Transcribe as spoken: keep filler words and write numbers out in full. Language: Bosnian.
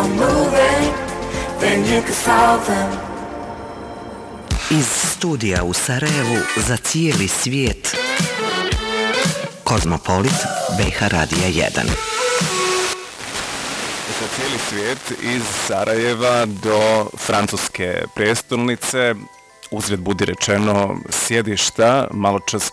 are moving, then you can solve them. Iz studija u Sarajevu za cijeli svijet Kozmopolit B i H Radija jedan. Za cijeli svijet iz Sarajeva do francuske prijestolnice, uzgred budi rečeno sjedišta malo čas